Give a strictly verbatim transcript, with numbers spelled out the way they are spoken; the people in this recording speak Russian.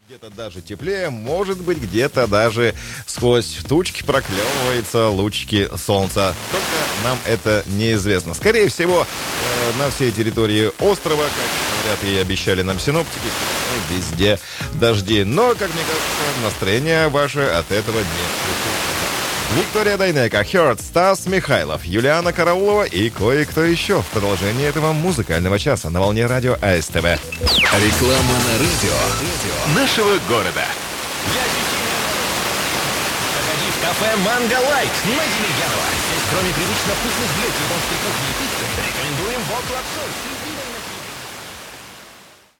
Где-то даже теплее, может быть, где-то даже сквозь тучки проклевываются лучики солнца. Только нам это неизвестно. Скорее всего, э, на всей территории острова, как говорят и обещали нам синоптики, везде дожди. Но, как мне кажется, настроение ваше от этого не ухудшится. Виктория Дайнека, Хёрд, Стас Михайлов, Юлиана Караулова и кое-кто еще в продолжении этого музыкального часа на волне радио АСТВ. Реклама на радио нашего города. Заходи в кафе «Манго Лайт» на Демьянова. Здесь, кроме привычно вкусных блюд японской кухни и пиццы, рекомендуем вок лапшу.